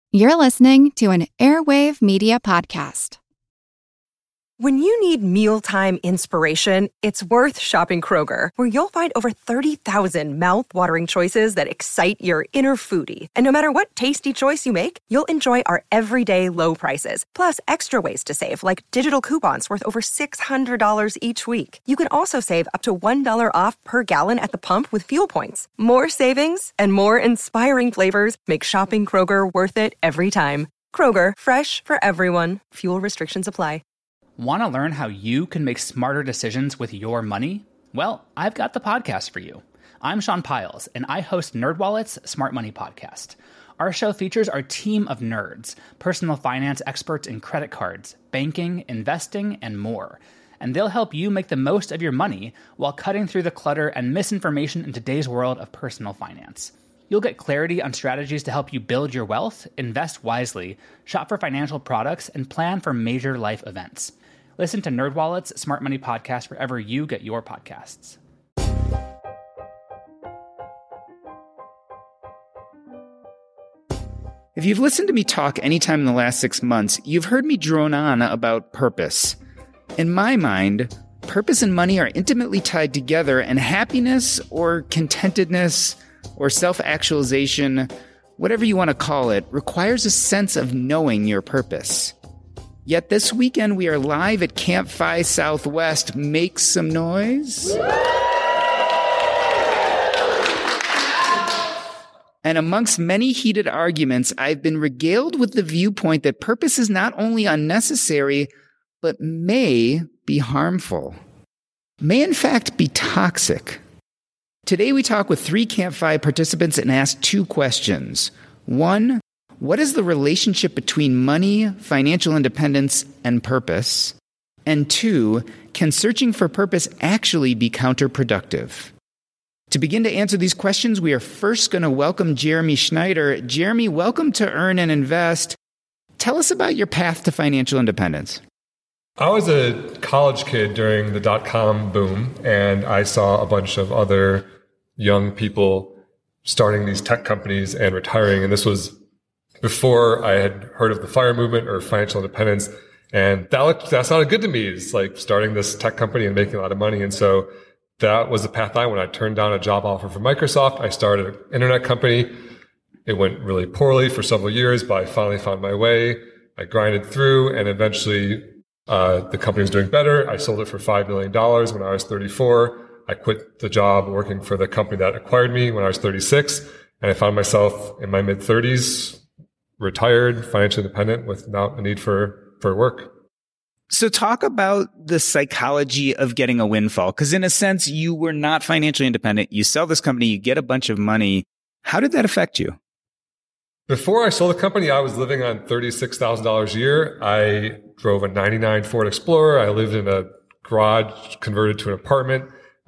You're listening to an Airwave Media Podcast. When you need mealtime inspiration, it's worth shopping Kroger, where you'll find over 30,000 mouth-watering choices that excite your inner foodie. And no matter what tasty choice you make, you'll enjoy our everyday low prices, plus extra ways to save, like digital coupons worth over $600 each week. You can also save up to $1 off per gallon at the pump with fuel points. More savings and more inspiring flavors make shopping Kroger worth it every time. Kroger, fresh for everyone. Fuel restrictions apply. Want to learn how you can make smarter decisions with your money? Well, I've got the podcast for you. I'm Sean Piles, and I host NerdWallet's Smart Money Podcast. Our show features our team of nerds, personal finance experts in credit cards, banking, investing, and more. And they'll help you make the most of your money while cutting through the clutter and misinformation in today's world of personal finance. You'll get clarity on strategies to help you build your wealth, invest wisely, shop for financial products, and plan for major life events. Listen to NerdWallet's Smart Money Podcast wherever you get your podcasts. If you've listened to me talk anytime in the last 6 months, you've heard me drone on about purpose. In my mind, purpose and money are intimately tied together, and happiness or contentedness or self-actualization, whatever you want to call it, requires a sense of knowing your purpose. Yet this weekend we are live at Camp FI Southwest. Make some noise. And amongst many heated arguments, I've been regaled with the viewpoint that purpose is not only unnecessary, but may be harmful. May in fact be toxic. Today we talk with 3 Camp FI participants and ask 2 questions. 1, what is the relationship between money, financial independence, and purpose? And 2, can searching for purpose actually be counterproductive? To begin to answer these questions, we are first going to welcome Jeremy Schneider. Jeremy, welcome to Earn and Invest. Tell us about your path to financial independence. I was a college kid during the dot-com boom, and I saw a bunch of other young people starting these tech companies and retiring. And this was before I had heard of the FIRE movement or financial independence. And that sounded good to me. It's like starting this tech company and making a lot of money. And so that was the path I went. I turned down a job offer from Microsoft. I started an internet company. It went really poorly for several years, but I finally found my way. I grinded through, and eventually the company was doing better. I sold it for $5 million when I was 34. I quit the job working for the company that acquired me when I was 36. And I found myself in my mid-30s, retired, financially independent without a need for work. So talk about the psychology of getting a windfall, because in a sense, you were not financially independent. You sell this company, you get a bunch of money. How did that affect you? Before I sold the company, I was living on $36,000 a year. I drove a 99 Ford Explorer. I lived in a garage converted to an apartment.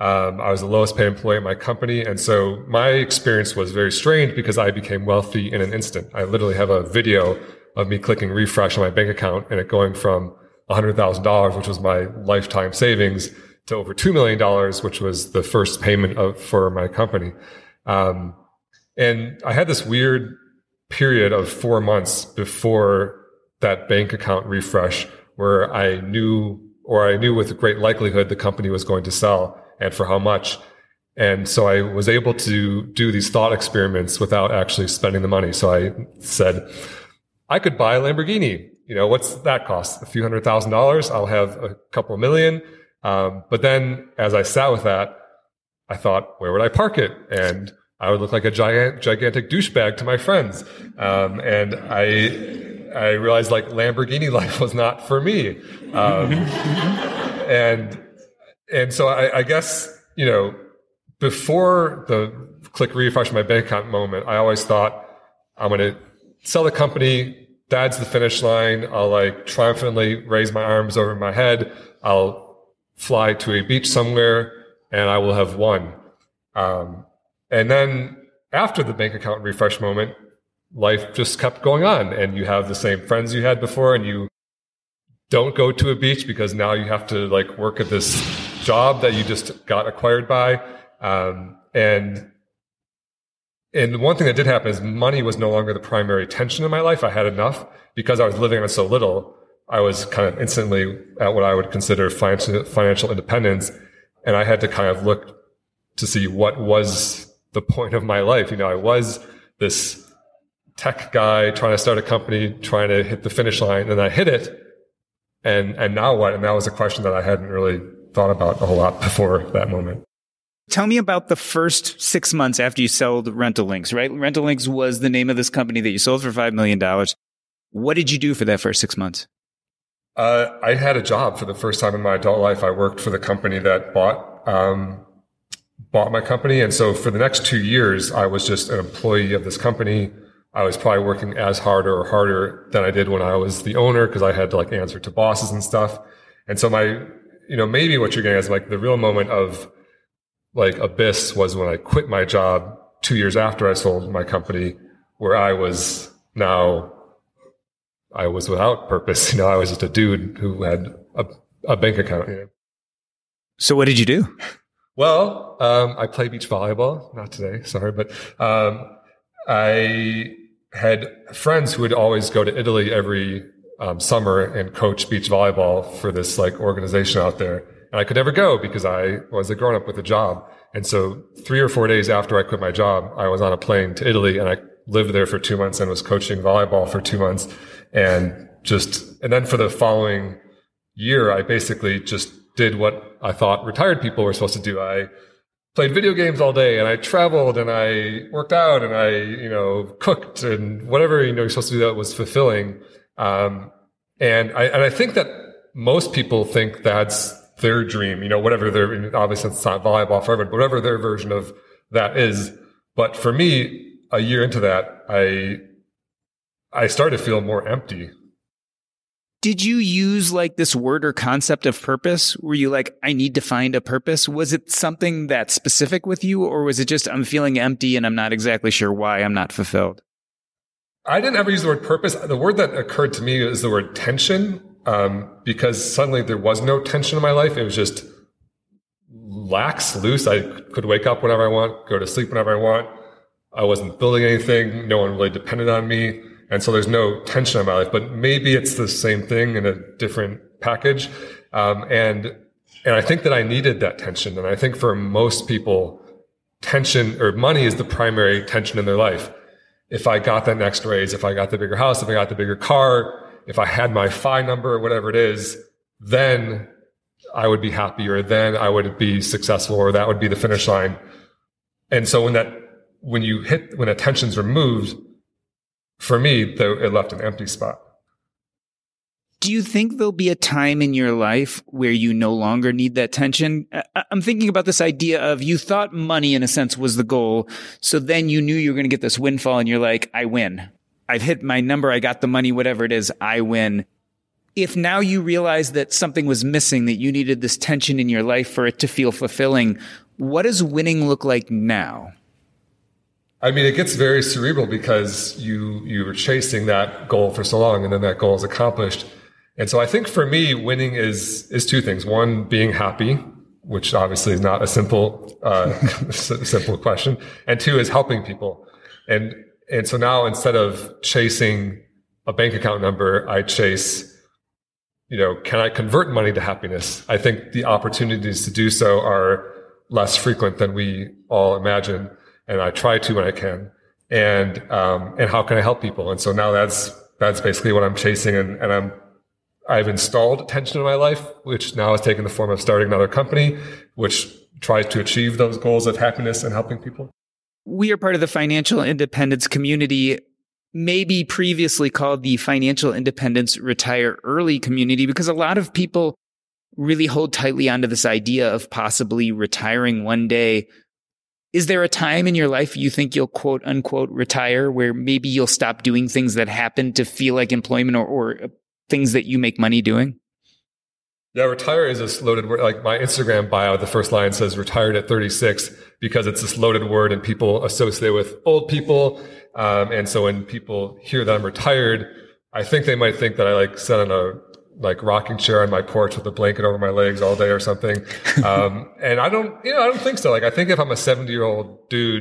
I was the lowest paid employee at my company. And so my experience was very strange because I became wealthy in an instant. I literally have a video of me clicking refresh on my bank account and it going from $100,000, which was my lifetime savings, to over $2 million, which was the first payment for my company. And I had this weird period of 4 months before that bank account refresh where I knew with great likelihood the company was going to sell and for how much. And so I was able to do these thought experiments without actually spending the money. So I said, I could buy a Lamborghini. You know, what's that cost? A few $100,000. I'll have a couple million. But then as I sat with that, I thought, where would I park it? And I would look like a gigantic douchebag to my friends. And I realized like Lamborghini life was not for me. And so I guess, you know, before the click refresh my bank account moment, I always thought I'm going to sell the company. That's the finish line. I'll like triumphantly raise my arms over my head. I'll fly to a beach somewhere and I will have won. And then after the bank account refresh moment, life just kept going on and you have the same friends you had before and you don't go to a beach because now you have to like work at this job that you just got acquired by. And And one thing that did happen is money was no longer the primary tension in my life. I had enough because I was living on so little. I was kind of instantly at what I would consider financial independence. And I had to kind of look to see what was the point of my life. You know, I was this tech guy trying to start a company, trying to hit the finish line, and I hit it. And now what? And that was a question that I hadn't really thought about a whole lot before that moment. Tell me about the first 6 months after you sold Rental Links, right? Rental Links was the name of this company that you sold for $5 million. What did you do for that first 6 months? I had a job for the first time in my adult life. I worked for the company that bought my company. And so for the next 2 years, I was just an employee of this company. I was probably working as hard or harder than I did when I was the owner because I had to like answer to bosses and stuff. And so maybe what you're getting is like the real moment of like abyss was when I quit my job 2 years after I sold my company, where I was without purpose. You know, I was just a dude who had a bank account. You know? So what did you do? Well, I play beach volleyball, not today, sorry, but I had friends who would always go to Italy every summer and coach beach volleyball for this like organization out there. And I could never go because I was a grown up with a job. And so 3 or 4 days after I quit my job, I was on a plane to Italy and I lived there for 2 months and was coaching volleyball for 2 months. And then for the following year, I basically just did what I thought retired people were supposed to do. I played video games all day and I traveled and I worked out and I, cooked and whatever, you're supposed to do that was fulfilling. And I think that most people think that's their dream, whatever obviously it's not volleyball forever, but whatever their version of that is. But for me, a year into that, I started to feel more empty. Did you use like this word or concept of purpose? Were you like, I need to find a purpose? Was it something that's specific with you, or was it just, I'm feeling empty and I'm not exactly sure why I'm not fulfilled? I didn't ever use the word purpose. The word that occurred to me is the word tension, because suddenly there was no tension in my life. It was just lax, loose. I could wake up whenever I want, go to sleep whenever I want. I wasn't building anything. No one really depended on me. And so there's no tension in my life, but maybe it's the same thing in a different package. And I think that I needed that tension. And I think for most people, tension or money is the primary tension in their life. If I got that next raise, if I got the bigger house, if I got the bigger car, if I had my FI number or whatever it is, then I would be happy, or then I would be successful, or that would be the finish line. And so when that tension's removed, for me, it left an empty spot. Do you think there'll be a time in your life where you no longer need that tension? I'm thinking about this idea of you thought money, in a sense, was the goal. So then you knew you were going to get this windfall and you're like, I win. I've hit my number. I got the money, whatever it is, I win. If now you realize that something was missing, that you needed this tension in your life for it to feel fulfilling, what does winning look like now? I mean, it gets very cerebral because you were chasing that goal for so long and then that goal is accomplished. And so I think for me, winning is two things. One, being happy, which obviously is not a simple question. And two is helping people. And so now instead of chasing a bank account number, I chase, can I convert money to happiness? I think the opportunities to do so are less frequent than we all imagine. And I try to when I can. And how can I help people? And so now that's basically what I'm chasing. And I've installed tension in my life, which now has taken the form of starting another company, which tries to achieve those goals of happiness and helping people. We are part of the financial independence community, maybe previously called the Financial Independence Retire Early community, because a lot of people really hold tightly onto this idea of possibly retiring one day. Is there a time in your life you think you'll quote unquote retire, where maybe you'll stop doing things that happen to feel like employment or things that you make money doing? Yeah, retire is this loaded word. Like my Instagram bio, the first line says retired at 36 because it's this loaded word and people associate it with old people. And so when people hear that I'm retired, I think they might think that I sit on a rocking chair on my porch with a blanket over my legs all day or something. And I don't think so. I think if I'm a 70-year-old dude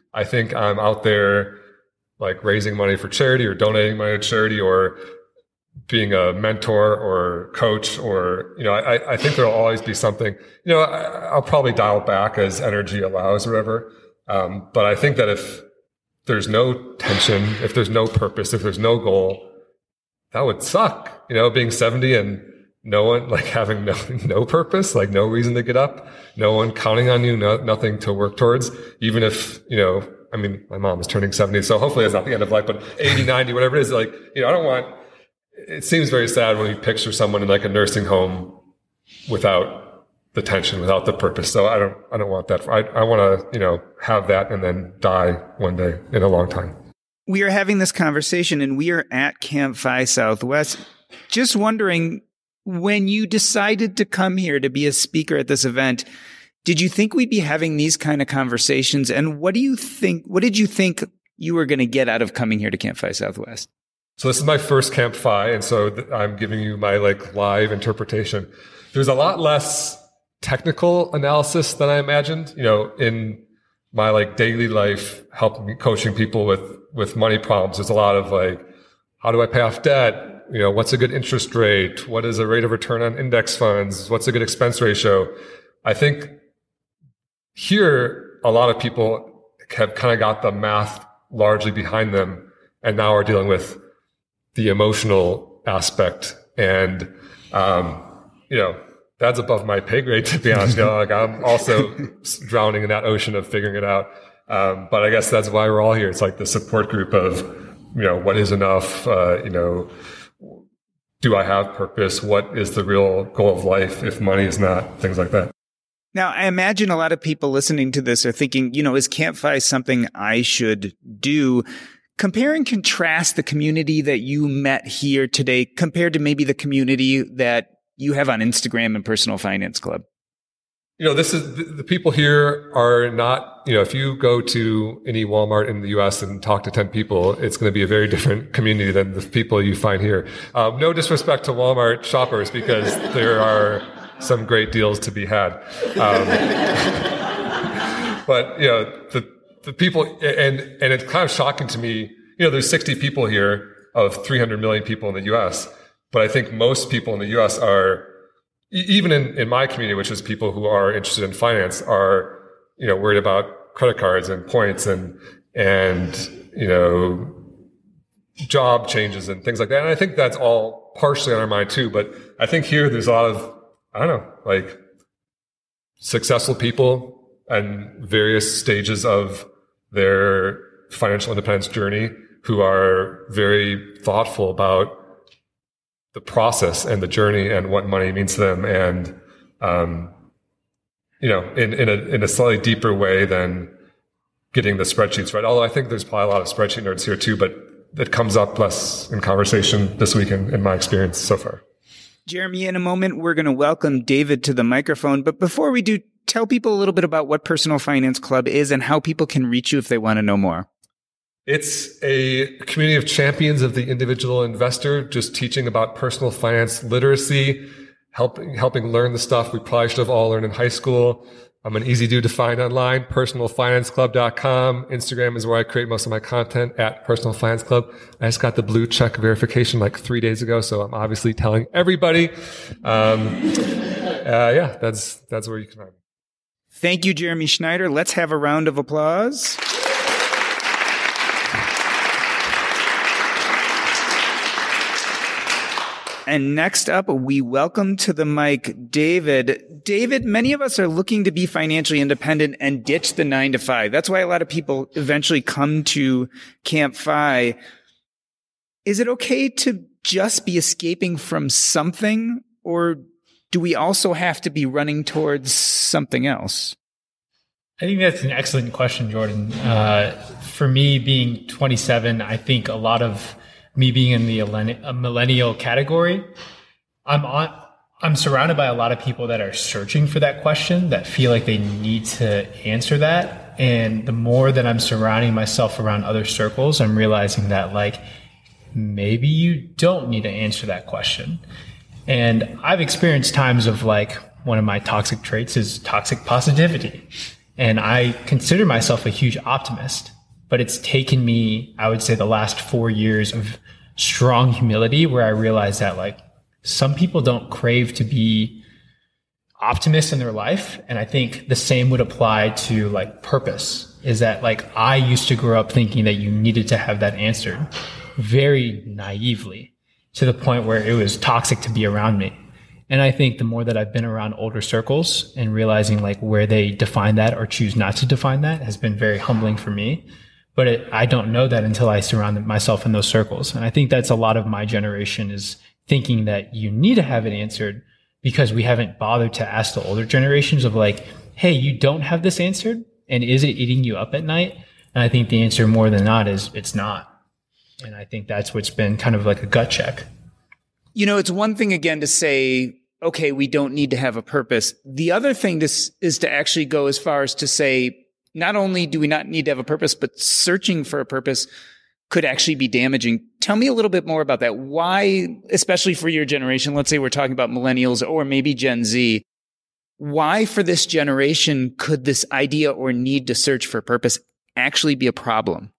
I think I'm out there like raising money for charity or donating money to charity or being a mentor or coach or, I think there'll always be something, I'll probably dial back as energy allows or whatever. But I think that if there's no tension, if there's no purpose, if there's no goal, that would suck, being 70 and no one like having no purpose, like no reason to get up, no one counting on you, nothing to work towards, even if, my mom is turning 70, so hopefully it's not the end of life, but 80, 90, whatever it is, like, it seems very sad when you picture someone in like a nursing home without the tension, without the purpose. So I don't want that. I want to, have that and then die one day in a long time. We are having this conversation and we are at Camp FI Southwest. Just wondering, when you decided to come here to be a speaker at this event, did you think we'd be having these kind of conversations? And what did you think you were going to get out of coming here to Camp FI Southwest? So this is my first Camp FI, and so I'm giving you my like live interpretation. There's a lot less technical analysis than I imagined. In my like daily life, coaching people with money problems, there's a lot of like, how do I pay off debt? What's a good interest rate? What is a rate of return on index funds? What's a good expense ratio? I think here, a lot of people have kind of got the math largely behind them and now are dealing with the emotional aspect. And, that's above my pay grade, to be honest. Like I'm also drowning in that ocean of figuring it out. But I guess that's why we're all here. It's like the support group of, what is enough? Do I have purpose? What is the real goal of life if money is not? Things like that. Now, I imagine a lot of people listening to this are thinking, is Camp FI something I should do? Compare and contrast the community that you met here today compared to maybe the community that you have on Instagram and Personal Finance Club. This is the people here are not, if you go to any Walmart in the US and talk to 10 people, it's going to be a very different community than the people you find here. No disrespect to Walmart shoppers because there are some great deals to be had. But, the people, and it's kind of shocking to me, there's 60 people here of 300 million people in the US, but I think most people in the US are, even in my community, which is people who are interested in finance, are, worried about credit cards and points and job changes and things like that. And I think that's all partially on our mind too, but I think here there's a lot of, like successful people and various stages of their financial independence journey who are very thoughtful about the process and the journey and what money means to them. And, in a slightly deeper way than getting the spreadsheets right. Although I think there's probably a lot of spreadsheet nerds here too, but it comes up less in conversation this week in my experience so far. Jeremy, in a moment, we're going to welcome David to the microphone. But before we do, tell people a little bit about what Personal Finance Club is and how people can reach you if they want to know more. It's a community of champions of the individual investor, just teaching about personal finance literacy, helping learn the stuff we probably should have all learned in high school. I'm an easy dude to find online, personalfinanceclub.com. Instagram is where I create most of my content, at Personal Finance Club. I just got the blue check verification like 3 days ago, so I'm obviously telling everybody. That's where you can find me. Thank you, Jeremy Schneider. Let's have a round of applause. And next up, we welcome to the mic David. David, many of us are looking to be financially independent and ditch the 9 to 5. That's why a lot of people eventually come to Camp FI. Is it okay to just be escaping from something, or do we also have to be running towards something else? I think that's an excellent question, Jordan. For me, being 27, I think a lot of me being in the millennial category, I'm surrounded by a lot of people that are searching for that question, that feel like they need to answer that. And the more that I'm surrounding myself around other circles, I'm realizing that like, maybe you don't need to answer that question. And I've experienced times of like, one of my toxic traits is toxic positivity. And I consider myself a huge optimist, but it's taken me, I would say, the last 4 years of strong humility where I realized that like some people don't crave to be optimists in their life. And I think the same would apply to like purpose, is that like I used to grow up thinking that you needed to have that answered very naively to the point where it was toxic to be around me. And I think the more that I've been around older circles and realizing like where they define that or choose not to define that has been very humbling for me. But I don't know that until I surround myself in those circles. And I think that's a lot of my generation, is thinking that you need to have it answered because we haven't bothered to ask the older generations of like, hey, you don't have this answered? And is it eating you up at night? And I think the answer more than not is it's not. And I think that's what's been kind of like a gut check. You know, it's one thing again to say, okay, we don't need to have a purpose. The other thing is to actually go as far as to say, not only do we not need to have a purpose, but searching for a purpose could actually be damaging. Tell me a little bit more about that. Why, especially for your generation, let's say we're talking about millennials or maybe Gen Z, why for this generation could this idea or need to search for purpose actually be a problem?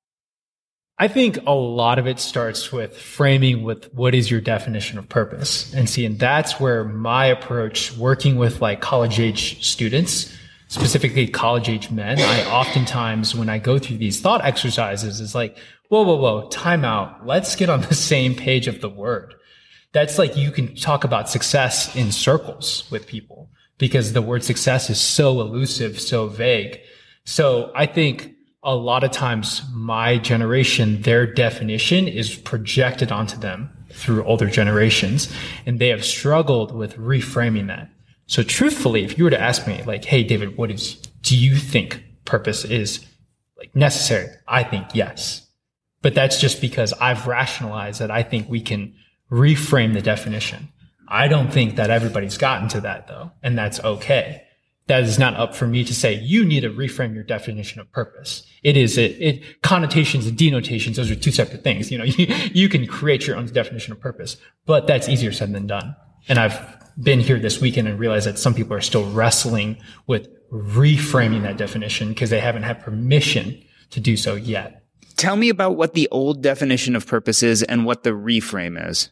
I think a lot of it starts with framing with what is your definition of purpose. And see, and that's where my approach, working with like college age students, specifically college age men, I oftentimes, when I go through these thought exercises, is like, whoa, time out. Let's get on the same page of the word. That's like, you can talk about success in circles with people because the word success is so elusive, so vague. So I think a lot of times my generation, their definition is projected onto them through older generations, and they have struggled with reframing that. So truthfully, if you were to ask me like, hey, David, do you think purpose is like necessary? I think yes. But that's just because I've rationalized that I think we can reframe the definition. I don't think that everybody's gotten to that though, and that's okay. That is not up for me to say, you need to reframe your definition of purpose. Connotations and denotations, those are two separate things. You know, you can create your own definition of purpose, but that's easier said than done. And I've been here this weekend and realized that some people are still wrestling with reframing that definition because they haven't had permission to do so yet. Tell me about what the old definition of purpose is and what the reframe is.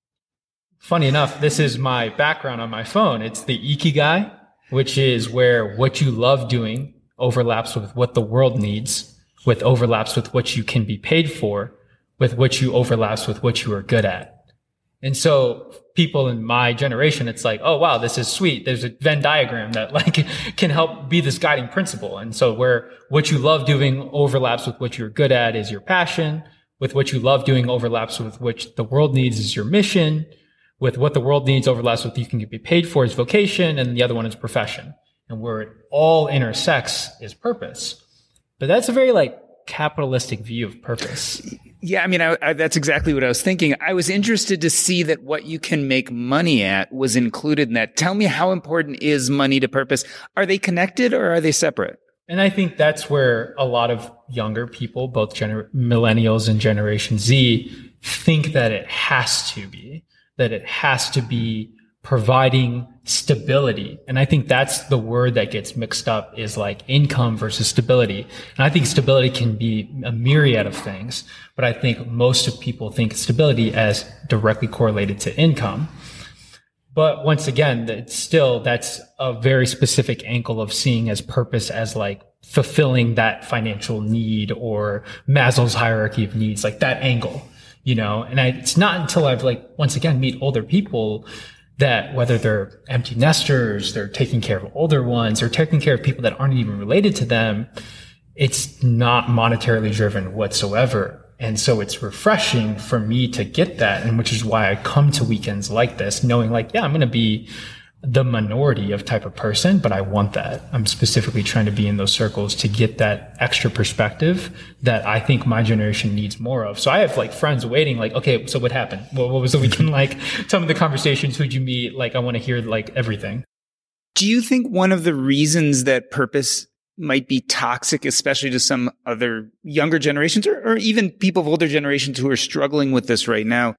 Funny enough, this is my background on my phone. It's the Ikigai, which is where what you love doing overlaps with what the world needs, with overlaps with what you can be paid for, with what you overlaps with what you are good at. And so people in my generation, it's like, oh, wow, this is sweet. There's a Venn diagram that like can help be this guiding principle. And so where what you love doing overlaps with what you're good at is your passion, with what you love doing overlaps with what the world needs is your mission, with what the world needs overlaps with what you can be paid for is vocation, and the other one is profession. And where it all intersects is purpose. But that's a very like capitalistic view of purpose. Yeah, I mean, that's exactly what I was thinking. I was interested to see that what you can make money at was included in that. Tell me, how important is money to purpose? Are they connected or are they separate? And I think that's where a lot of younger people, both millennials and Generation Z, think that it has to be. That it has to be providing stability. And I think that's the word that gets mixed up, is like income versus stability. And I think stability can be a myriad of things, but I think most of people think stability as directly correlated to income. But once again, that's a very specific angle of seeing as purpose as like fulfilling that financial need or Maslow's hierarchy of needs, like that angle. You know, and it's not until I've like, once again, meet older people that whether they're empty nesters, they're taking care of older ones, or taking care of people that aren't even related to them, it's not monetarily driven whatsoever. And so it's refreshing for me to get that. And which is why I come to weekends like this, knowing like, yeah, I'm going to be the minority of type of person, but I want that. I'm specifically trying to be in those circles to get that extra perspective that I think my generation needs more of. So I have like friends waiting, like, okay, so what happened? What was the weekend like? Tell me the conversations. Who'd you meet? Like, I want to hear like everything. Do you think one of the reasons that purpose might be toxic, especially to some other younger generations or even people of older generations who are struggling with this right now,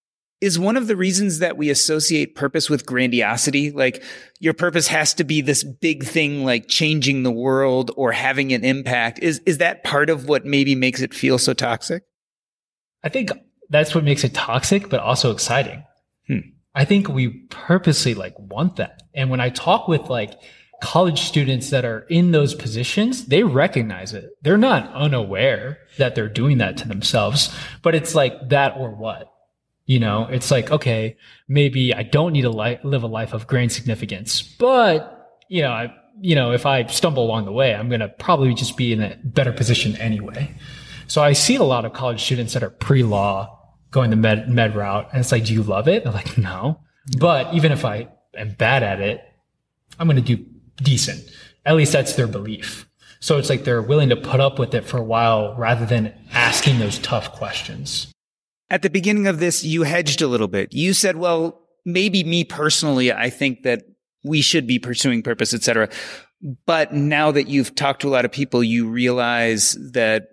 is one of the reasons that we associate purpose with grandiosity. Like your purpose has to be this big thing, like changing the world or having an impact. Is that part of what maybe makes it feel so toxic? I think that's what makes it toxic, but also exciting. I think we purposely want that. And when I talk with college students that are in those positions, they recognize it. They're not unaware that they're doing that to themselves, but it's like that or what? It's like, okay, maybe I don't need to live a life of grand significance, but if I stumble along the way, I'm going to probably just be in a better position anyway. So I see a lot of college students that are pre-law going the med route. And it's like, do you love it? They're like, no. But even if I am bad at it, I'm going to do decent. At least that's their belief. So it's like they're willing to put up with it for a while rather than asking those tough questions. At the beginning of this, you hedged a little bit. You said, well, maybe me personally, I think that we should be pursuing purpose, et cetera. But now that you've talked to a lot of people, you realize that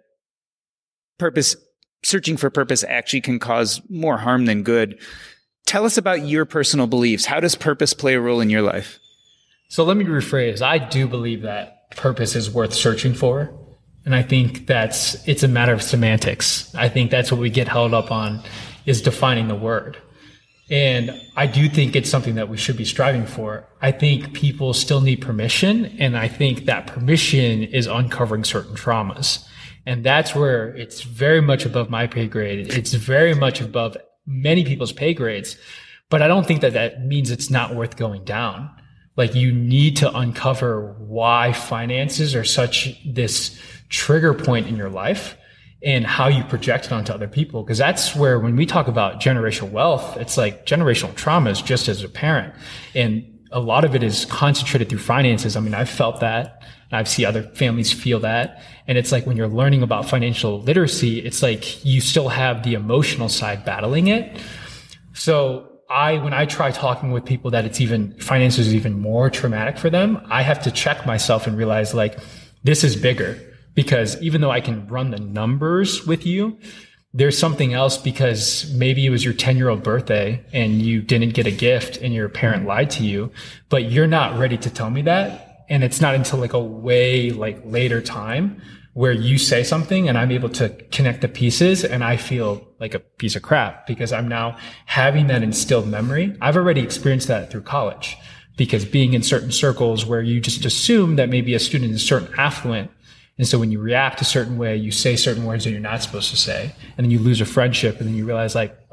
searching for purpose actually can cause more harm than good. Tell us about your personal beliefs. How does purpose play a role in your life? So let me rephrase. I do believe that purpose is worth searching for. And I think it's a matter of semantics. I think that's what we get held up on, is defining the word. And I do think it's something that we should be striving for. I think people still need permission. And I think that permission is uncovering certain traumas. And that's where it's very much above my pay grade. It's very much above many people's pay grades. But I don't think that means it's not worth going down. You need to uncover why finances are such this trigger point in your life and how you project it onto other people. Because that's where, when we talk about generational wealth, it's like generational trauma is just as apparent. And a lot of it is concentrated through finances. I mean, I've felt that. I've seen other families feel that. And it's like when you're learning about financial literacy, it's like you still have the emotional side battling it. So when I try talking with people that finances is even more traumatic for them, I have to check myself and realize this is bigger, because even though I can run the numbers with you, there's something else, because maybe it was your 10-year-old birthday and you didn't get a gift and your parent lied to you, but you're not ready to tell me that. And it's not until a way later time where you say something and I'm able to connect the pieces and I feel like a piece of crap, because I'm now having that instilled memory. I've already experienced that through college, because being in certain circles where you just assume that maybe a student is certain affluent. And so when you react a certain way, you say certain words that you're not supposed to say, and then you lose a friendship, and then you realize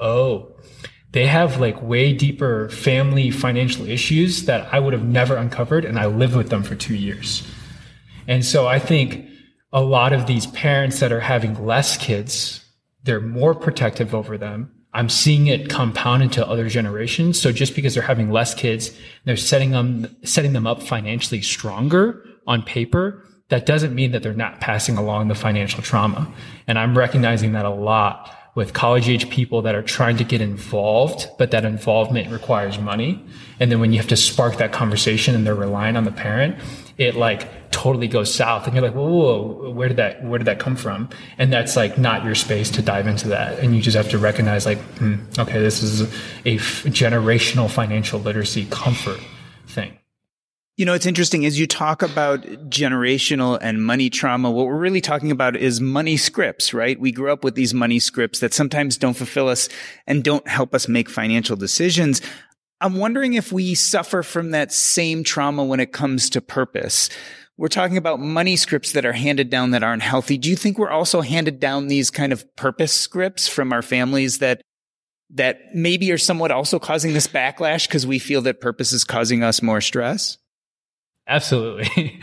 they have way deeper family financial issues that I would have never uncovered, and I lived with them for 2 years. And so I think a lot of these parents that are having less kids, they're more protective over them. I'm seeing it compound into other generations. So just because they're having less kids, they're setting them up financially stronger on paper, that doesn't mean that they're not passing along the financial trauma. And I'm recognizing that a lot with college age people that are trying to get involved, but that involvement requires money. And then when you have to spark that conversation and they're relying on the parent, it totally goes south. And you're like, whoa, where did that come from? And that's not your space to dive into that. And you just have to recognize okay, this is a generational financial literacy comfort thing. It's interesting as you talk about generational and money trauma. What we're really talking about is money scripts, right? We grew up with these money scripts that sometimes don't fulfill us and don't help us make financial decisions. I'm wondering if we suffer from that same trauma when it comes to purpose. We're talking about money scripts that are handed down that aren't healthy. Do you think we're also handed down these kind of purpose scripts from our families that maybe are somewhat also causing this backlash because we feel that purpose is causing us more stress? Absolutely.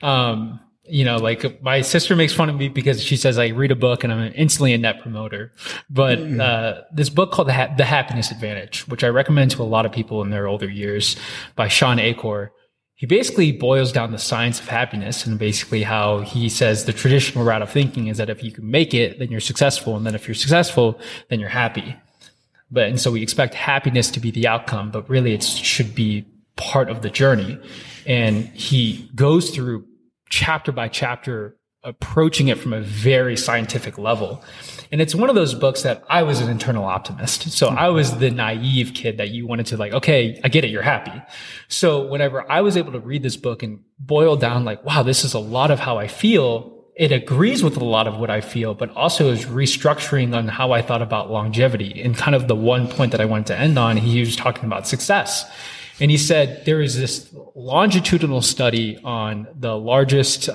My sister makes fun of me because she says I read a book and I'm instantly a net promoter. But this book called The Happiness Advantage, which I recommend to a lot of people in their older years, by Shawn Achor, he basically boils down the science of happiness, and basically how he says the traditional route of thinking is that if you can make it, then you're successful. And then if you're successful, then you're happy. And so we expect happiness to be the outcome, but really it should be part of the journey. And he goes through chapter by chapter approaching it from a very scientific level. And it's one of those books that I was an internal optimist. So I was the naive kid that you wanted to like, okay, I get it. You're happy. So whenever I was able to read this book and boil down like, wow, this is a lot of how I feel. It agrees with a lot of what I feel, but also is restructuring on how I thought about longevity. And kind of the one point that I wanted to end on, he was talking about success. And he said there is this longitudinal study on the largest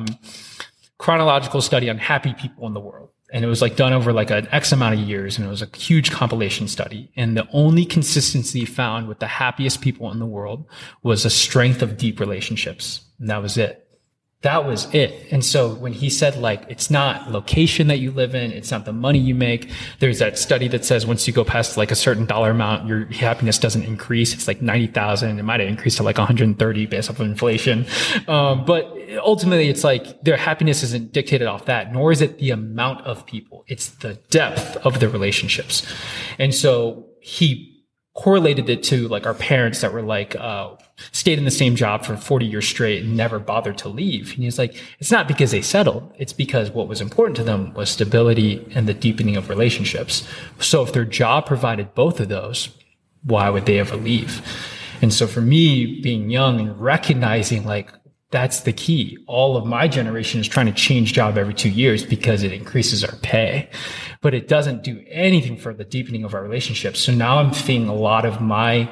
chronological study on happy people in the world. And it was like done over like an X amount of years. And it was a huge compilation study. And the only consistency found with the happiest people in the world was a strength of deep relationships. And that was it. That was it. And so when he said like, it's not location that you live in, it's not the money you make. There's that study that says once you go past like a certain dollar amount, your happiness doesn't increase. It's like 90,000. It might have increased to like 130 based off of inflation. But ultimately it's like their happiness isn't dictated off that, nor is it the amount of people. It's the depth of the relationships. And so he correlated it to like our parents that were like, stayed in the same job for 40 years straight and never bothered to leave. And he's like, it's not because they settled. It's because what was important to them was stability and the deepening of relationships. So if their job provided both of those, why would they ever leave? And so for me, being young and recognizing like, that's the key. All of my generation is trying to change job every 2 years because it increases our pay, but it doesn't do anything for the deepening of our relationships. So now I'm seeing a lot of my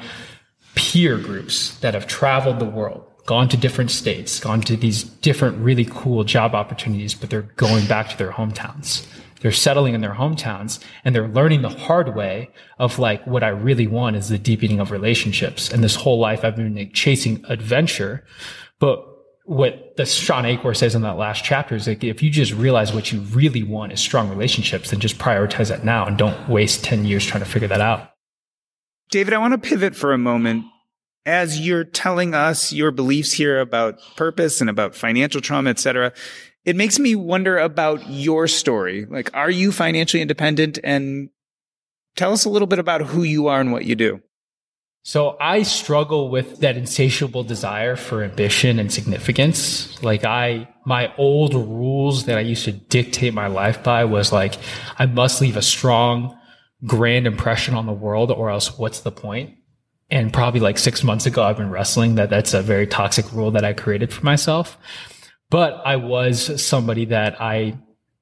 peer groups that have traveled the world, gone to different states, gone to these different really cool job opportunities, but they're going back to their hometowns. They're settling in their hometowns and they're learning the hard way of like, what I really want is the deepening of relationships. And this whole life I've been like, chasing adventure, but what the Shawn Achor says in that last chapter is like, if you just realize what you really want is strong relationships, then just prioritize that now and don't waste 10 years trying to figure that out. David, I want to pivot for a moment. As you're telling us your beliefs here about purpose and about financial trauma, et cetera, it makes me wonder about your story. Like, are you financially independent? And tell us a little bit about who you are and what you do. So I struggle with that insatiable desire for ambition and significance. Like my old rules that I used to dictate my life by was like, I must leave a strong, grand impression on the world or else what's the point? And probably like 6 months ago, I've been wrestling that's a very toxic rule that I created for myself. But I was somebody that I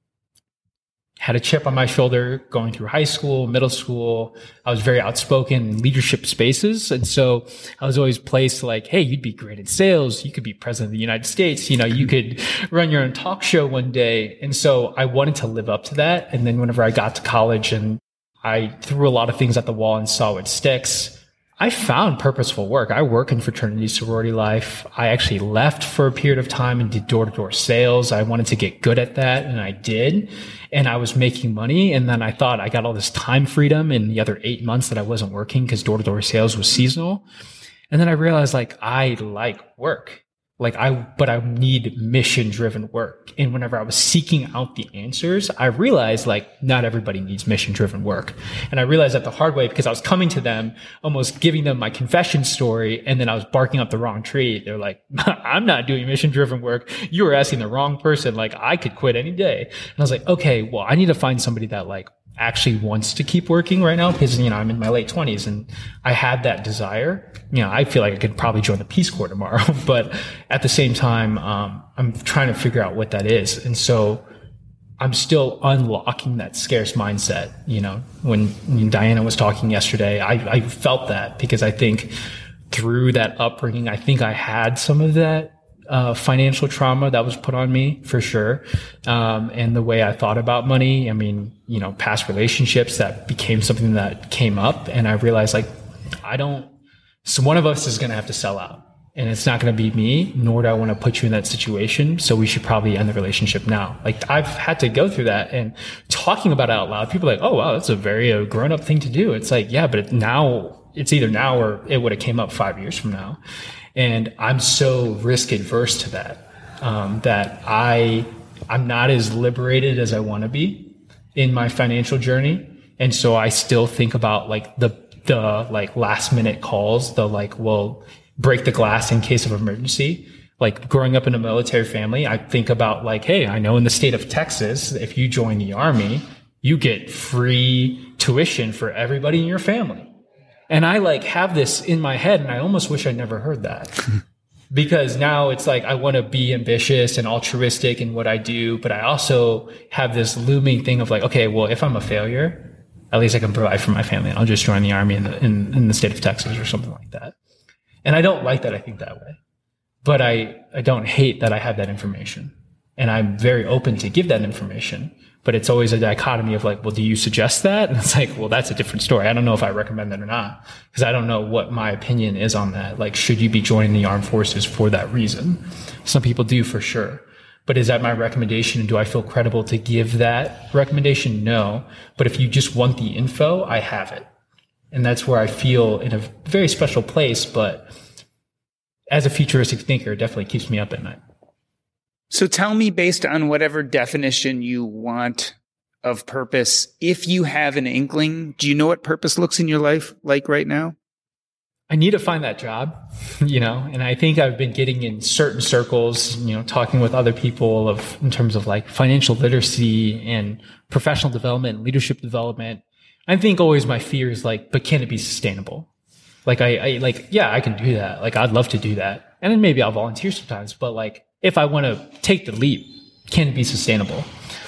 had a chip on my shoulder going through high school, middle school. I was very outspoken in leadership spaces. And so I was always placed like, hey, you'd be great at sales. You could be president of the United States. You know, you could run your own talk show one day. And so I wanted to live up to that. And then whenever I got to college and I threw a lot of things at the wall and saw what sticks, I found purposeful work. I work in fraternity sorority life. I actually left for a period of time and did door-to-door sales. I wanted to get good at that, and I did. And I was making money. And then I thought I got all this time freedom in the other 8 months that I wasn't working because door-to-door sales was seasonal. And then I realized like I like work. But I need mission-driven work. And whenever I was seeking out the answers, I realized like not everybody needs mission-driven work. And I realized that the hard way because I was coming to them, almost giving them my confession story, and then I was barking up the wrong tree. They're like, I'm not doing mission-driven work. You were asking the wrong person. Like I could quit any day. And I was like, okay, well, I need to find somebody that like actually wants to keep working right now because, you know, I'm in my late 20s and I had that desire. You know, I feel like I could probably join the Peace Corps tomorrow, but at the same time, I'm trying to figure out what that is. And so I'm still unlocking that scarce mindset. You know, when Diana was talking yesterday, I felt that because I think through that upbringing, I think I had some of that financial trauma that was put on me for sure. And the way I thought about money, I mean, you know, past relationships that became something that came up, and I realized like, so one of us is going to have to sell out, and it's not going to be me, nor do I want to put you in that situation. So we should probably end the relationship now. Like I've had to go through that, and talking about it out loud, people are like, oh wow, that's a very grown up thing to do. It's like, yeah, but it's either now or it would have came up 5 years from now. And I'm so risk adverse to that, that I'm not as liberated as I want to be in my financial journey. And so I still think about like the like last minute calls, the like, well, break the glass in case of emergency. Like growing up in a military family, I think about like, hey, I know in the state of Texas, if you join the Army, you get free tuition for everybody in your family. And I like have this in my head, and I almost wish I never heard that. Because now it's like I want to be ambitious and altruistic in what I do, but I also have this looming thing of like, okay, well, if I'm a failure, at least I can provide for my family, and I'll just join the Army in the state of Texas or something like that. And I don't like that I think that way. But I don't hate that I have that information. And I'm very open to give that information. But it's always a dichotomy of like, well, do you suggest that? And it's like, well, that's a different story. I don't know if I recommend that or not, because I don't know what my opinion is on that. Like, should you be joining the armed forces for that reason? Some people do for sure. But is that my recommendation? And do I feel credible to give that recommendation? No. But if you just want the info, I have it. And that's where I feel in a very special place. But as a futuristic thinker, it definitely keeps me up at night. So tell me, based on whatever definition you want of purpose, if you have an inkling, do you know what purpose looks in your life like right now? I need to find that job, and I think I've been getting in certain circles, talking with other people in terms of like financial literacy and professional development, leadership development. I think always my fear is like, but can it be sustainable? Like I can do that. Like I'd love to do that. And then maybe I'll volunteer sometimes, but like, if I want to take the leap, can it be sustainable?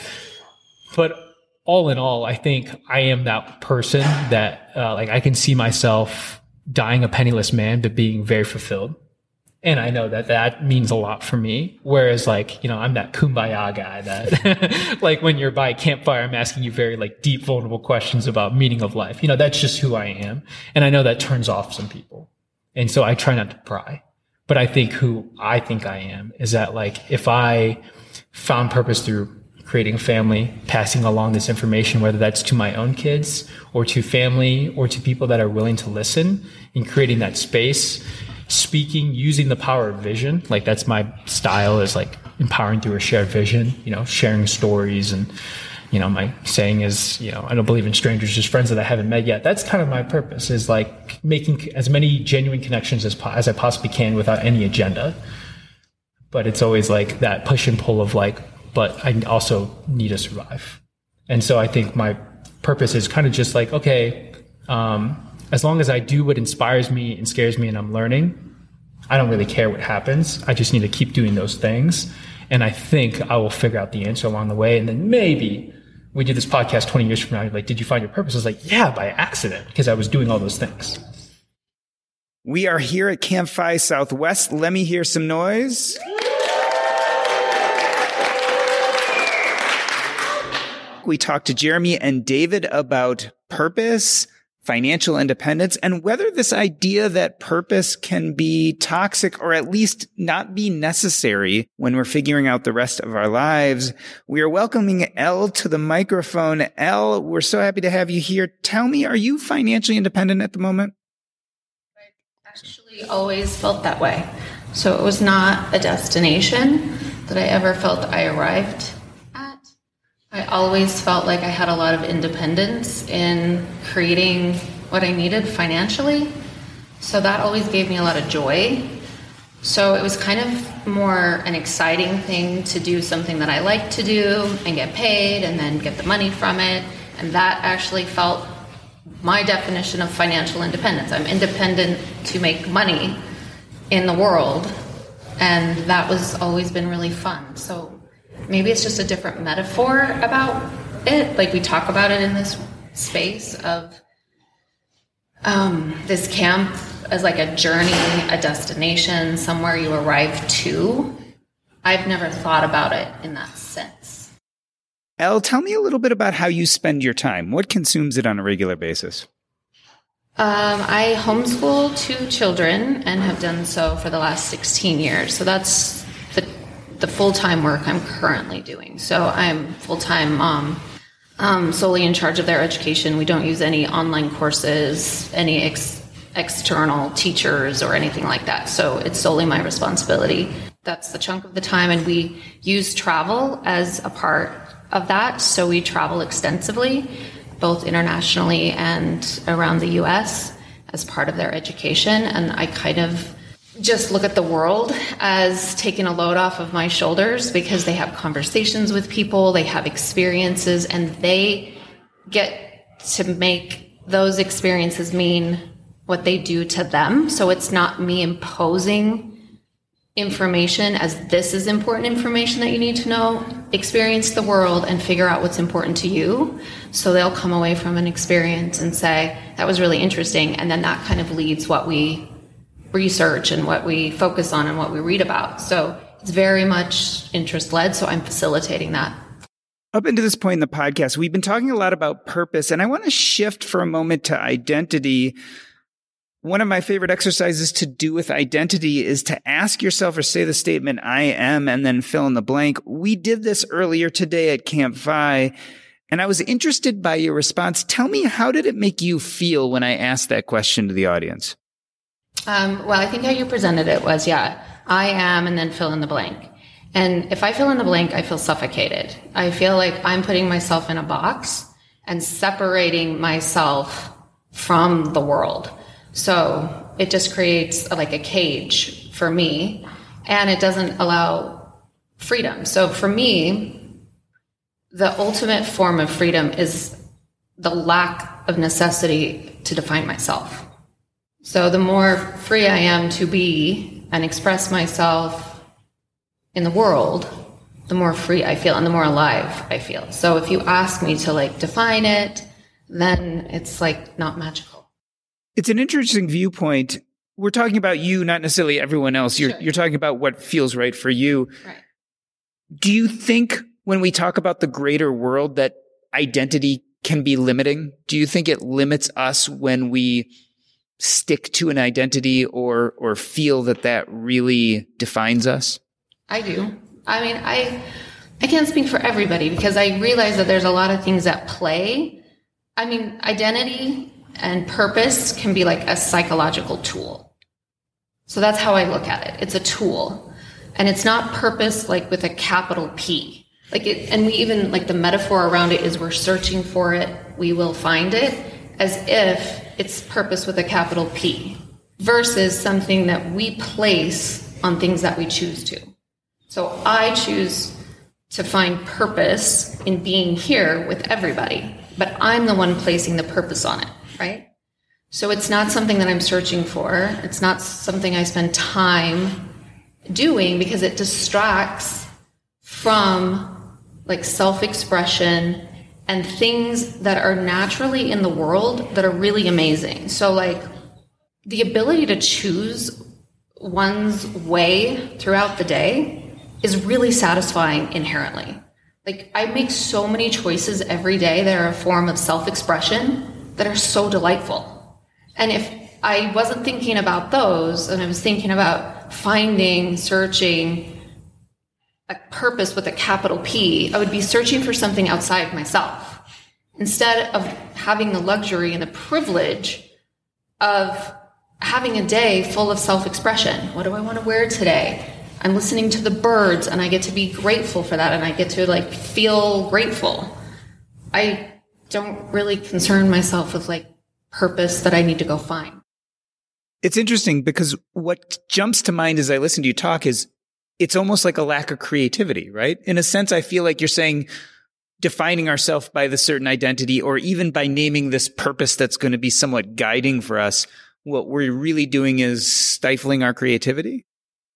But all in all, I think I am that person that, I can see myself dying a penniless man, but being very fulfilled. And I know that means a lot for me. Whereas I'm that kumbaya guy that like when you're by a campfire, I'm asking you very like deep, vulnerable questions about meaning of life. That's just who I am. And I know that turns off some people. And so I try not to pry. But I think who I think I am is that like, if I found purpose through creating a family, passing along this information, whether that's to my own kids or to family or to people that are willing to listen, and creating that space, speaking, using the power of vision. Like that's my style, is like empowering through a shared vision, sharing stories. And, my saying is, I don't believe in strangers, just friends that I haven't met yet. That's kind of my purpose, is like making as many genuine connections as I possibly can without any agenda. But it's always like that push and pull of like, but I also need to survive. And so I think my purpose is kind of just like, okay, as long as I do what inspires me and scares me and I'm learning, I don't really care what happens. I just need to keep doing those things. And I think I will figure out the answer along the way. And then maybe we do this podcast 20 years from now, like, did you find your purpose? I was like, yeah, by accident, because I was doing all those things. We are here at Campfi Southwest. Let me hear some noise. We talked to Jeremy and David about purpose, financial independence, and whether this idea that purpose can be toxic or at least not be necessary when we're figuring out the rest of our lives. We are welcoming Elle to the microphone. Elle, we're so happy to have you here. Tell me, are you financially independent at the moment? I actually always felt that way. So it was not a destination that I ever felt I arrived at. I always felt like I had a lot of independence in creating what I needed financially. So that always gave me a lot of joy. So it was kind of more an exciting thing to do something that I like to do and get paid and then get the money from it. And that actually felt my definition of financial independence. I'm independent to make money in the world. And that was always been really fun. So maybe it's just a different metaphor about it. Like we talk about it in this space of this camp as like a journey, a destination, somewhere you arrive to. I've never thought about it in that sense. Elle, tell me a little bit about how you spend your time. What consumes it on a regular basis? I homeschool 2 children and have done so for the last 16 years. So that's the full-time work I'm currently doing. So I'm full-time mom, solely in charge of their education. We don't use any online courses, any external teachers or anything like that. So it's solely my responsibility. That's the chunk of the time. And we use travel as a part of that. So we travel extensively, both internationally and around the US as part of their education. And I kind of just look at the world as taking a load off of my shoulders, because they have conversations with people, they have experiences, and they get to make those experiences mean what they do to them. So it's not me imposing information as this is important information that you need to know. Experience the world and figure out what's important to you. So they'll come away from an experience and say, that was really interesting. And then that kind of leads what we research and what we focus on and what we read about. So it's very much interest-led. So I'm facilitating that. Up until this point in the podcast, we've been talking a lot about purpose, and I want to shift for a moment to identity. One of my favorite exercises to do with identity is to ask yourself or say the statement, I am, and then fill in the blank. We did this earlier today at Camp FI, and I was interested by your response. Tell me, how did it make you feel when I asked that question to the audience? Well, I think how you presented it was, I am, and then fill in the blank. And if I fill in the blank, I feel suffocated. I feel like I'm putting myself in a box and separating myself from the world. So it just creates like a cage for me, and it doesn't allow freedom. So for me, the ultimate form of freedom is the lack of necessity to define myself. So the more free I am to be and express myself in the world, the more free I feel and the more alive I feel. So if you ask me to like define it, then it's like not magical. It's an interesting viewpoint. We're talking about you, not necessarily everyone else. You're talking about what feels right for you. Right. Do you think when we talk about the greater world that identity can be limiting? Do you think it limits us when we stick to an identity or feel that really defines us? I do. I mean, I can't speak for everybody because I realize that there's a lot of things at play. I mean, identity and purpose can be like a psychological tool. So that's how I look at it. It's a tool. And it's not purpose like with a capital P. Like it, and we even like the metaphor around it is we're searching for it, we will find it, as if it's purpose with a capital P versus something that we place on things that we choose to. So I choose to find purpose in being here with everybody, but I'm the one placing the purpose on it, right? So it's not something that I'm searching for. It's not something I spend time doing because it distracts from like self-expression and things that are naturally in the world that are really amazing. So like the ability to choose one's way throughout the day is really satisfying inherently. Like I make so many choices every day that are a form of self-expression that are so delightful. And if I wasn't thinking about those and I was thinking about finding, searching a purpose with a capital P, I would be searching for something outside myself instead of having the luxury and the privilege of having a day full of self-expression. What do I want to wear today? I'm listening to the birds and I get to be grateful for that and I get to like feel grateful. I don't really concern myself with like purpose that I need to go find. It's interesting because what jumps to mind as I listen to you talk is it's almost like a lack of creativity, right? In a sense, I feel like you're saying defining ourselves by the certain identity or even by naming this purpose that's going to be somewhat guiding for us, what we're really doing is stifling our creativity?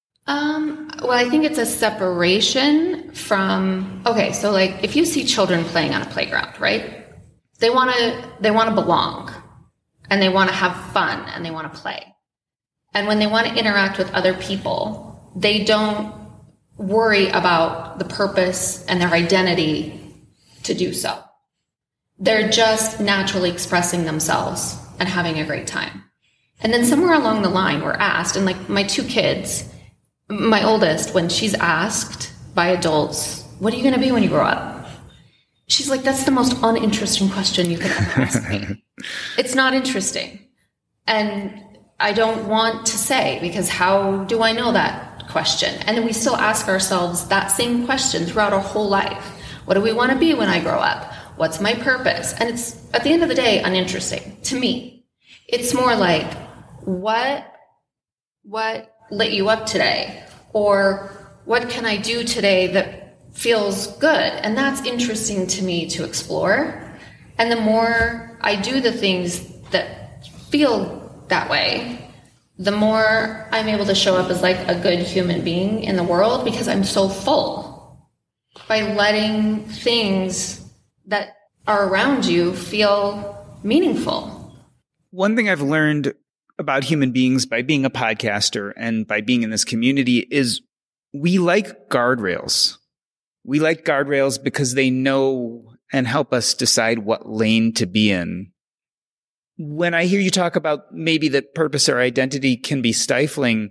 Well, I think it's a separation from, okay, so like if you see children playing on a playground, right? They want to belong and they want to have fun and they want to play. And when they want to interact with other people, they don't worry about the purpose and their identity to do so. They're just naturally expressing themselves and having a great time. And then somewhere along the line, we're asked, and like my two kids, my oldest, when she's asked by adults, what are you going to be when you grow up? She's like, that's the most uninteresting question you could ever ask me. It's not interesting. And I don't want to say, because how do I know that question? And then we still ask ourselves that same question throughout our whole life. What do we want to be when I grow up? What's my purpose? And it's, at the end of the day, uninteresting to me. It's more like, what lit you up today? Or what can I do today that feels good? And that's interesting to me to explore. And the more I do the things that feel that way, the more I'm able to show up as like a good human being in the world, because I'm so full by letting things that are around you feel meaningful. One thing I've learned about human beings by being a podcaster and by being in this community is we like guardrails. We like guardrails because they know and help us decide what lane to be in. When I hear you talk about maybe that purpose or identity can be stifling,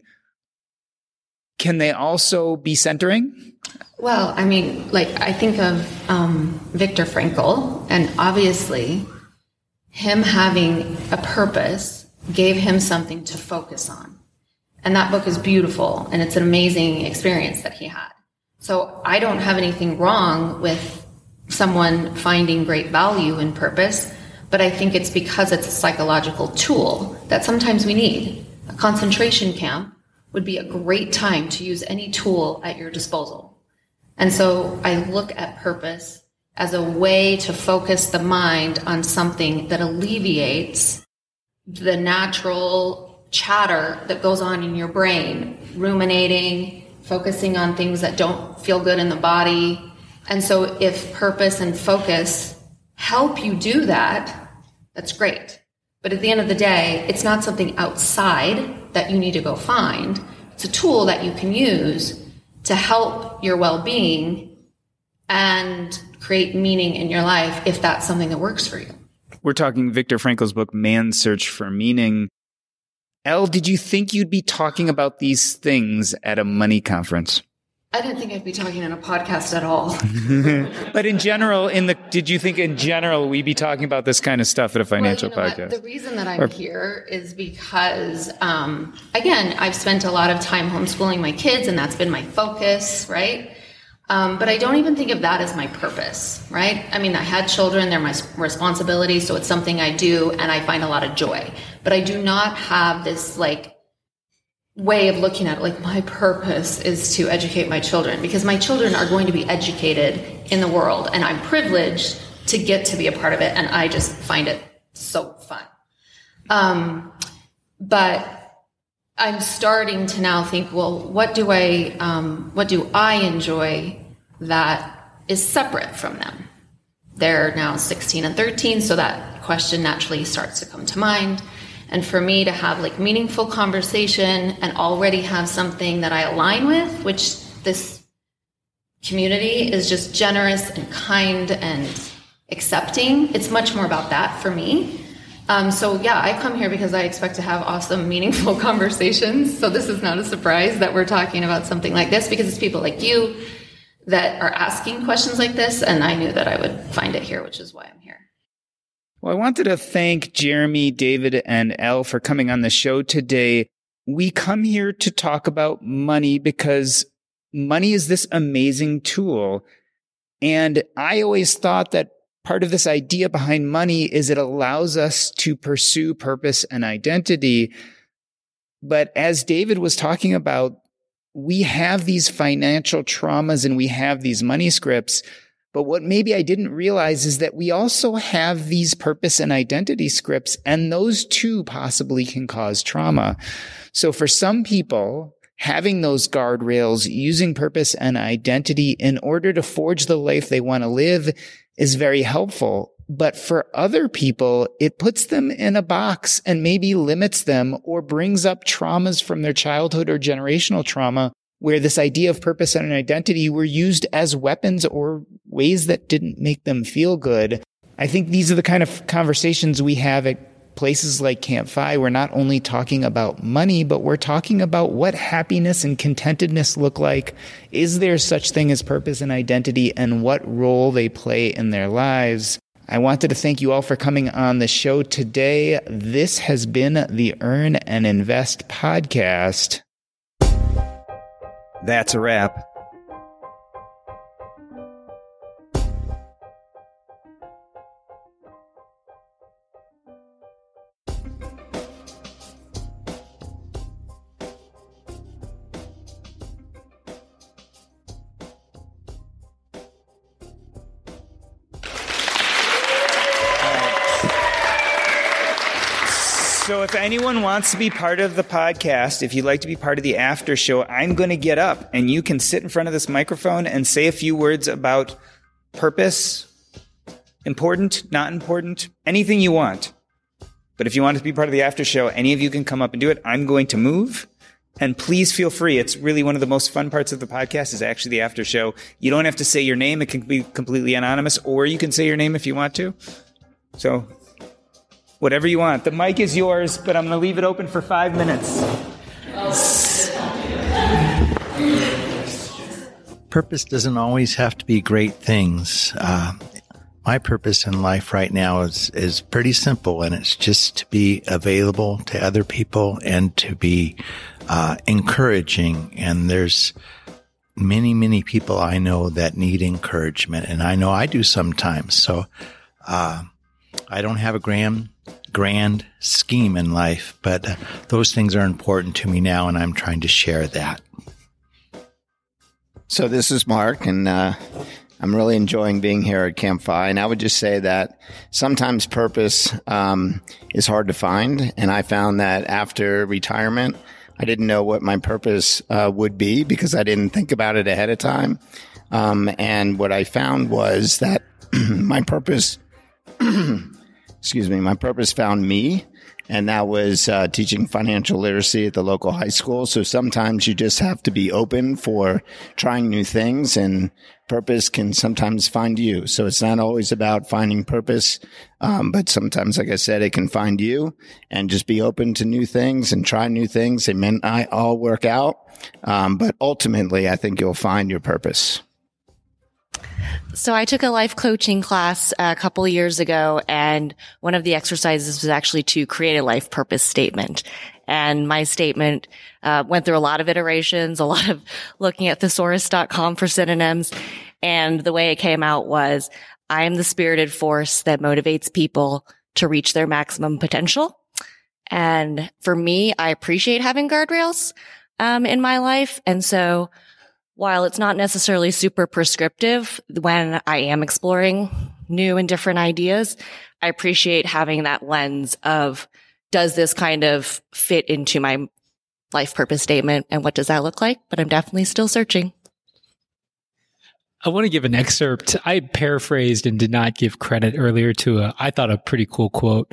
can they also be centering? Well, I mean, like I think of Viktor Frankl, and obviously him having a purpose gave him something to focus on. And that book is beautiful, and it's an amazing experience that he had. So I don't have anything wrong with someone finding great value in purpose, but I think it's because it's a psychological tool that sometimes we need. A concentration camp would be a great time to use any tool at your disposal. And so I look at purpose as a way to focus the mind on something that alleviates the natural chatter that goes on in your brain, ruminating, focusing on things that don't feel good in the body. And so if purpose and focus help you do that, that's great. But at the end of the day, it's not something outside that you need to go find. It's a tool that you can use to help your well-being and create meaning in your life if that's something that works for you. We're talking Viktor Frankl's book, Man's Search for Meaning. Elle, did you think you'd be talking about these things at a money conference? I didn't think I'd be talking on a podcast at all. But in general, did you think in general we'd be talking about this kind of stuff at a financial podcast? The reason that I'm here is because, again, I've spent a lot of time homeschooling my kids, and that's been my focus, right? But I don't even think of that as my purpose, right? I mean, I had children, they're my responsibility, so it's something I do, and I find a lot of joy. But I do not have this, way of looking at it, like my purpose is to educate my children, because my children are going to be educated in the world, and I'm privileged to get to be a part of it, and I just find it so fun. But I'm starting to now think, well, what do I enjoy that is separate from them? They're now 16 and 13, so that question naturally starts to come to mind. And for me to have meaningful conversation and already have something that I align with, which this community is just generous and kind and accepting. It's much more about that for me. So yeah, I come here because I expect to have awesome, meaningful conversations. So this is not a surprise that we're talking about something like this, because it's people like you that are asking questions like this. And I knew that I would find it here, which is why I'm here. Well, I wanted to thank Jeremy, David, and Elle for coming on the show today. We come here to talk about money because money is this amazing tool. And I always thought that part of this idea behind money is it allows us to pursue purpose and identity. But as David was talking about, we have these financial traumas and we have these money scripts. But what maybe I didn't realize is that we also have these purpose and identity scripts, and those too possibly can cause trauma. So for some people, having those guardrails, using purpose and identity in order to forge the life they want to live is very helpful. But for other people, it puts them in a box and maybe limits them or brings up traumas from their childhood or generational trauma, where this idea of purpose and identity were used as weapons or ways that didn't make them feel good. I think these are the kind of conversations we have at places like Camp FI. We're not only talking about money, but we're talking about what happiness and contentedness look like. Is there such thing as purpose and identity, and what role they play in their lives? I wanted to thank you all for coming on the show today. This has been the Earn and Invest podcast. That's a wrap. So if anyone wants to be part of the podcast, if you'd like to be part of the after show, I'm going to get up and you can sit in front of this microphone and say a few words about purpose, important, not important, anything you want. But if you want to be part of the after show, any of you can come up and do it. I'm going to move. And please feel free. It's really one of the most fun parts of the podcast is actually the after show. You don't have to say your name. It can be completely anonymous, or you can say your name if you want to. So whatever you want. The mic is yours, but I'm going to leave it open for 5 minutes. Purpose doesn't always have to be great things. My purpose in life right now is pretty simple, and it's just to be available to other people and to be encouraging. And there's many, many people I know that need encouragement, and I know I do sometimes. So I don't have a grand scheme in life, but those things are important to me now, and I'm trying to share that. So this is Mark, and I'm really enjoying being here at Camp FI, and I would just say that sometimes purpose is hard to find, and I found that after retirement, I didn't know what my purpose would be because I didn't think about it ahead of time. And what I found was that my purpose my purpose found me, and that was teaching financial literacy at the local high school. So sometimes you just have to be open for trying new things, and purpose can sometimes find you. So it's not always about finding purpose, but sometimes, like I said, it can find you, and just be open to new things and try new things. They may not all work out, but ultimately, I think you'll find your purpose. So I took a life coaching class a couple of years ago, and one of the exercises was actually to create a life purpose statement. And my statement went through a lot of iterations, a lot of looking at thesaurus.com for synonyms. And the way it came out was, I am the spirited force that motivates people to reach their maximum potential. And for me, I appreciate having guardrails in my life. And so while it's not necessarily super prescriptive when I am exploring new and different ideas, I appreciate having that lens of, does this kind of fit into my life purpose statement, and what does that look like? But I'm definitely still searching. I want to give an excerpt. I paraphrased and did not give credit earlier to I thought a pretty cool quote.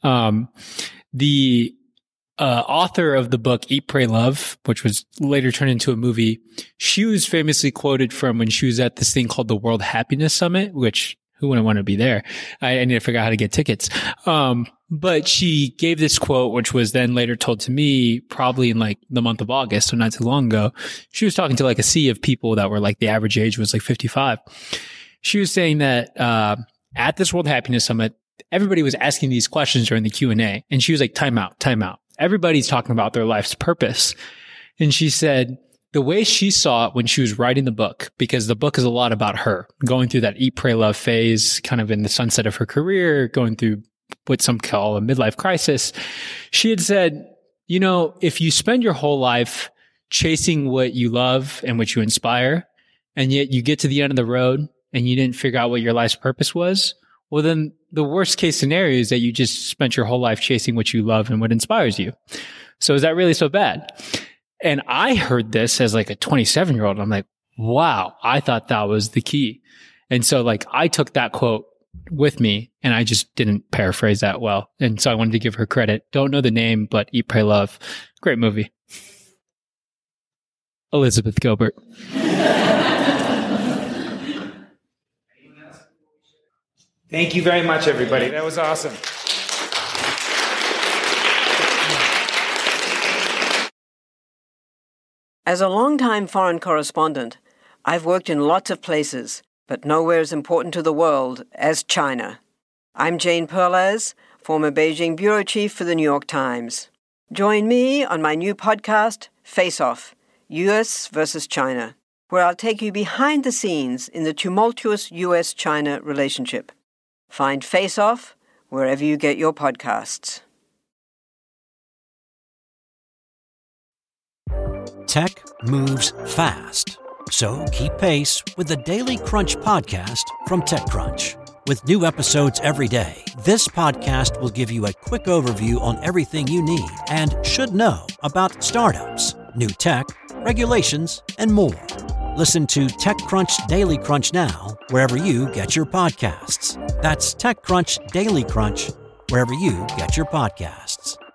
The author of the book Eat, Pray, Love, which was later turned into a movie, she was famously quoted from when she was at this thing called the World Happiness Summit, which who wouldn't want to be there? I need to figure out how to get tickets. But she gave this quote, which was then later told to me probably in like the month of August, so not too long ago. She was talking to like a sea of people that were like, the average age was like 55. She was saying that at this World Happiness Summit, everybody was asking these questions during the Q&A. And she was like, time out. Everybody's talking about their life's purpose. And she said the way she saw it when she was writing the book, because the book is a lot about her going through that Eat, Pray, Love phase, kind of in the sunset of her career, going through what some call a midlife crisis. She had said, you know, if you spend your whole life chasing what you love and what you inspire, and yet you get to the end of the road and you didn't figure out what your life's purpose was, well, then the worst case scenario is that you just spent your whole life chasing what you love and what inspires you. So is that really so bad? And I heard this as like a 27-year-old. I'm like, wow, I thought that was the key. And so like I took that quote with me and I just didn't paraphrase that well. And so I wanted to give her credit. Don't know the name, but Eat, Pray, Love. Great movie. Elizabeth Gilbert. Thank you very much, everybody. That was awesome. As a longtime foreign correspondent, I've worked in lots of places, but nowhere as important to the world as China. I'm Jane Perlez, former Beijing bureau chief for the New York Times. Join me on my new podcast, Face Off, U.S. versus China, where I'll take you behind the scenes in the tumultuous U.S.-China relationship. Find Face Off wherever you get your podcasts. Tech moves fast, so keep pace with the Daily Crunch podcast from TechCrunch. With new episodes every day, this podcast will give you a quick overview on everything you need and should know about startups, new tech, regulations, and more. Listen to TechCrunch Daily Crunch now, wherever you get your podcasts. That's TechCrunch Daily Crunch, wherever you get your podcasts.